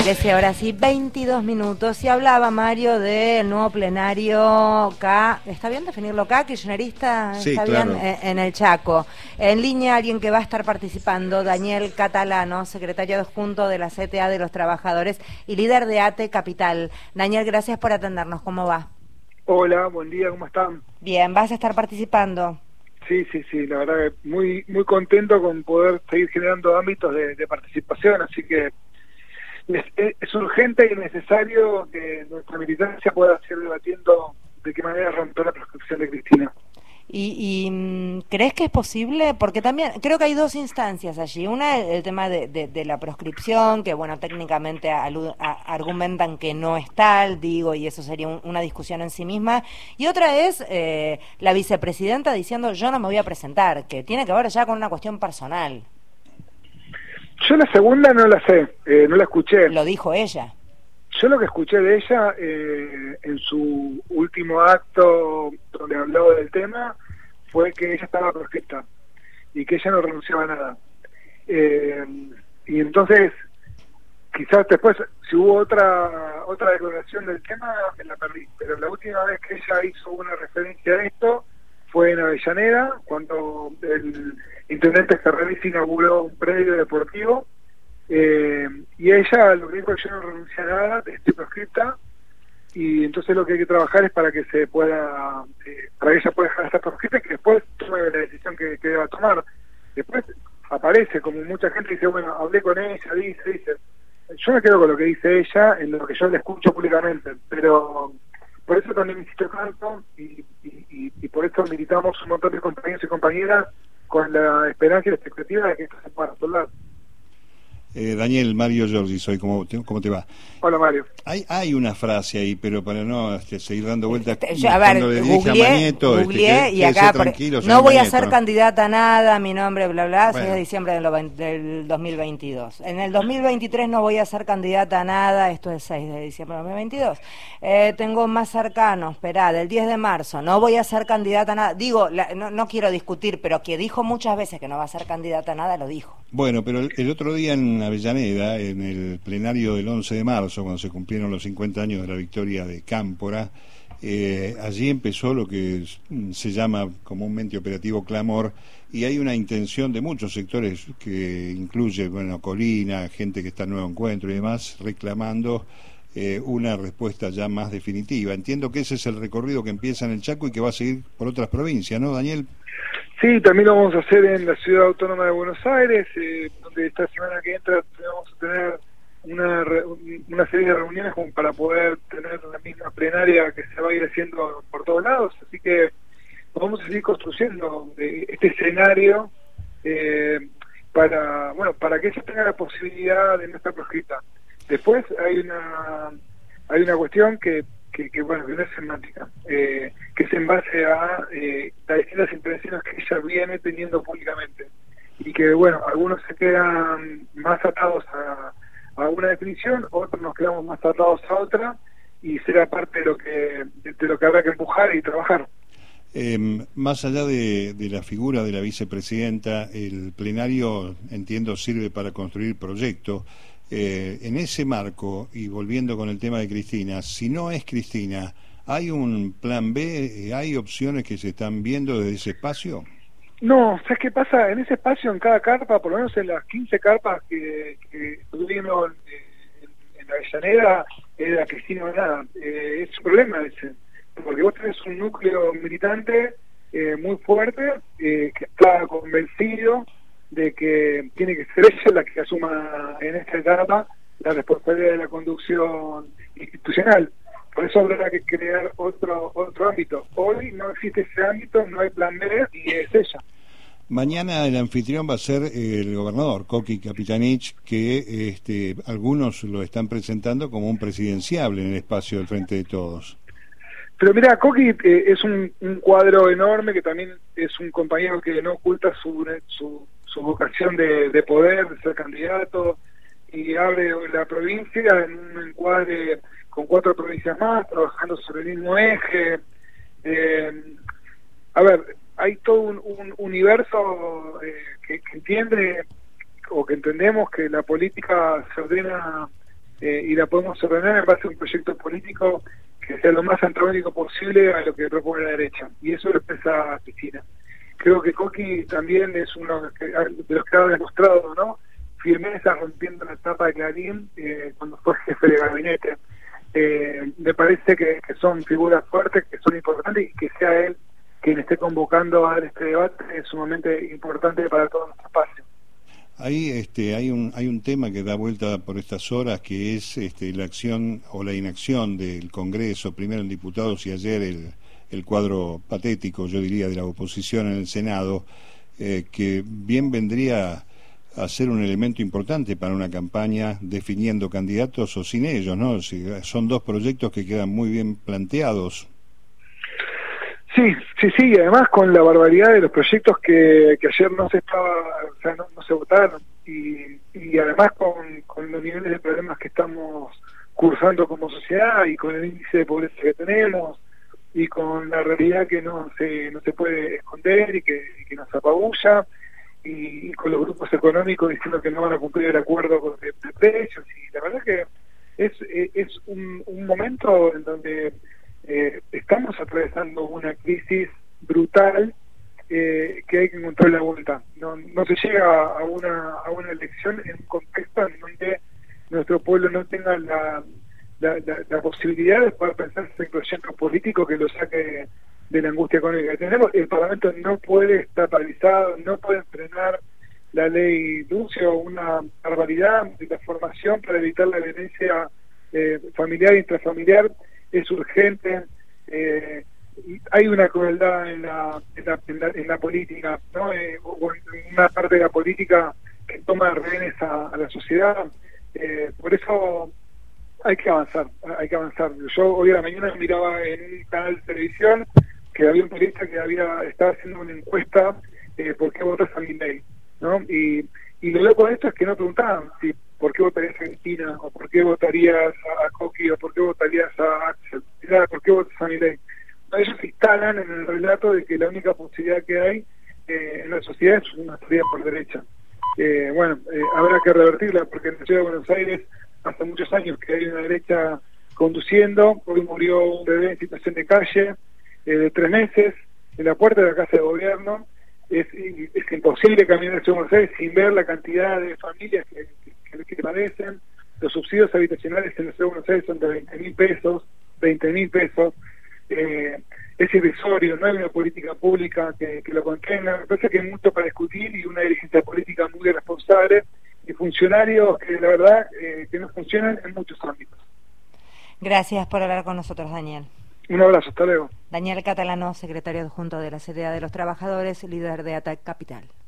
13 horas y 22 minutos. Y hablaba Mario del nuevo plenario K. ¿Está bien definirlo K? ¿Kirchnerista? Sí, ¿Está claro. bien? En el Chaco. En línea alguien que va a estar participando, Daniel Catalano, secretario adjunto de la CTA de los Trabajadores y líder de ATE Capital. Daniel, gracias por atendernos. ¿Cómo va? Hola, buen día, ¿cómo están? Bien, ¿vas a estar participando? Sí, la verdad que muy contento con poder seguir generando ámbitos de participación, así que es urgente y necesario que nuestra militancia pueda seguir debatiendo de qué manera romper la prescripción de Cristina. ¿Y crees que es posible? Porque también creo que hay dos instancias allí. Una, el tema de la proscripción, que bueno, técnicamente argumentan que no es tal, digo, y eso sería una discusión en sí misma. Y otra es la vicepresidenta diciendo yo no me voy a presentar, que tiene que ver ya con una cuestión personal. Yo la segunda no la sé, no la escuché. Lo dijo ella. Yo lo que escuché de ella en su último acto donde habló del tema fue que ella estaba proscripta y que ella no renunciaba a nada. Y entonces, quizás después, si hubo otra declaración del tema, me la perdí. Pero la última vez que ella hizo una referencia a esto fue en Avellaneda, cuando el intendente Ferreris inauguró un predio deportivo. Y ella lo que dijo es que yo no renuncié a nada, estoy proscripta, y entonces lo que hay que trabajar es para que se pueda, para que ella pueda dejar de estar proscripta y que después tome la decisión que deba tomar. Después aparece, como mucha gente dice, bueno, hablé con ella, dice, yo me quedo con lo que dice ella, en lo que yo le escucho públicamente, pero por eso también insisto tanto, y por eso militamos un montón de compañeros y compañeras con la esperanza y la expectativa de que esto se pueda resolver. Daniel, Mario Giorgi, soy, ¿cómo te va? Hola, Mario. Hay una frase ahí, pero para no seguir dando vueltas, a ver, cuando le dije a Mañeto, googleé y acá tranquilo, no voy a ser candidata a nada, mi nombre, bla, bla, bueno. 6 de diciembre del 2022. En el 2023 no voy a ser candidata a nada, esto es 6 de diciembre del 2022. Tengo más cercano, esperá, del 10 de marzo, no voy a ser candidata a nada. Digo, no quiero discutir, pero que dijo muchas veces que no va a ser candidata a nada, lo dijo. Bueno, pero el otro día en Avellaneda, en el plenario del 11 de marzo, cuando se cumplieron los 50 años de la victoria de Cámpora, allí empezó lo que se llama comúnmente operativo Clamor, y hay una intención de muchos sectores que incluye, bueno, Colina, gente que está en Nuevo Encuentro y demás, reclamando una respuesta ya más definitiva. Entiendo que ese es el recorrido que empieza en el Chaco y que va a seguir por otras provincias, ¿no, Daniel? Sí, también lo vamos a hacer en la Ciudad Autónoma de Buenos Aires, donde esta semana que entra vamos a tener una serie de reuniones como para poder tener la misma plenaria que se va a ir haciendo por todos lados, así que vamos a seguir construyendo este escenario para que ella tenga la posibilidad de no estar proscrita. Después hay una cuestión que bueno, que no es semántica, que es en base a las distintas impresiones que ella viene teniendo públicamente, y que bueno, algunos se quedan más atados a una definición, otros nos quedamos más atados a otra, y será parte de lo que habrá que empujar y trabajar. Más allá de la figura de la vicepresidenta, el plenario, entiendo, sirve para construir proyectos. En ese marco, y volviendo con el tema de Cristina, si no es Cristina, ¿hay un plan B? ¿Hay opciones que se están viendo desde ese espacio? No, ¿sabes qué pasa? En ese espacio, en cada carpa, por lo menos en las 15 carpas que estuvieron en Avellaneda, era Cristina o nada. Es un problema ese, porque vos tenés un núcleo militante muy fuerte, que está convencido de que tiene que ser ella la que asuma en esta etapa la responsabilidad de la conducción institucional. Por eso habrá que crear otro ámbito. Hoy no existe ese ámbito, no hay plan B, y es ella. Mañana el anfitrión va a ser el gobernador, Coqui Capitanich, que algunos lo están presentando como un presidenciable en el espacio del Frente de Todos. Pero mira, Coqui es un cuadro enorme, que también es un compañero que no oculta su vocación de poder, de ser candidato, y abre la provincia en un encuadre con 4 provincias más, trabajando sobre el mismo eje. A ver, hay todo un universo que entiende, o que entendemos que la política se ordena y la podemos ordenar en base a un proyecto político que sea lo más antagónico posible a lo que propone la derecha, y eso lo expresa Cristina. Creo que Coqui también es uno de los que ha demostrado, ¿no?, firmeza rompiendo la tapa de Clarín cuando fue jefe de gabinete. Me parece que son figuras fuertes, que son importantes, y que sea él quien esté convocando a este debate es sumamente importante para todo nuestro espacio. Ahí hay un tema que da vuelta por estas horas, que es la acción o la inacción del Congreso, primero en diputados y ayer el cuadro patético, yo diría, de la oposición en el Senado, que bien vendría a ser un elemento importante para una campaña definiendo candidatos o sin ellos, ¿no? Son dos proyectos que quedan muy bien planteados. Sí, y además con la barbaridad de los proyectos que ayer no se votaron, y además con los niveles de problemas que estamos cursando como sociedad, y con el índice de pobreza que tenemos, y con la realidad que no se puede esconder y que nos apabulla, y con los grupos económicos diciendo que no van a cumplir el acuerdo de precios, y la verdad que es un momento en donde estamos atravesando una crisis brutal que hay que encontrar la vuelta. No se llega a una elección en un contexto en donde nuestro pueblo no tenga la posibilidad de poder pensar en proyectos políticos que lo saque de la angustia económica que tenemos. El Parlamento no puede estar paralizado, no puede frenar la ley Lucio, una barbaridad de la formación para evitar la violencia familiar e intrafamiliar. Es urgente. Hay una crueldad en la política, ¿no? O en una parte de la política que toma rehenes a la sociedad. Por eso hay que avanzar. Yo hoy a la mañana miraba en un canal de televisión que había un periodista que estaba haciendo una encuesta por qué votas a Milei, ¿no? Y lo loco de esto es que no preguntaban si por qué votarías a Cristina, o por qué votarías a Coqui, o por qué votarías a Axel, por qué votas a Milei. Ellos se instalan en el relato de que la única posibilidad que hay en la sociedad es una salida por derecha. Habrá que revertirla, porque en la ciudad de Buenos Aires hace muchos años que hay una derecha conduciendo. Hoy murió un bebé en situación de calle de 3 meses en la puerta de la casa de gobierno. Es imposible caminar en Buenos Aires sin ver la cantidad de familias que padecen. Los subsidios habitacionales en la ciudad de Buenos Aires son de 20.000 pesos. Es irrisorio, no hay una política pública que lo contenga. Me parece que hay mucho para discutir, y una dirigencia política muy irresponsable, y funcionarios que la verdad que no funcionan en muchos ámbitos. Gracias por hablar con nosotros, Daniel. Un abrazo, hasta luego. Daniel Catalano, secretario adjunto de la CTA de los Trabajadores, líder de ATAC Capital.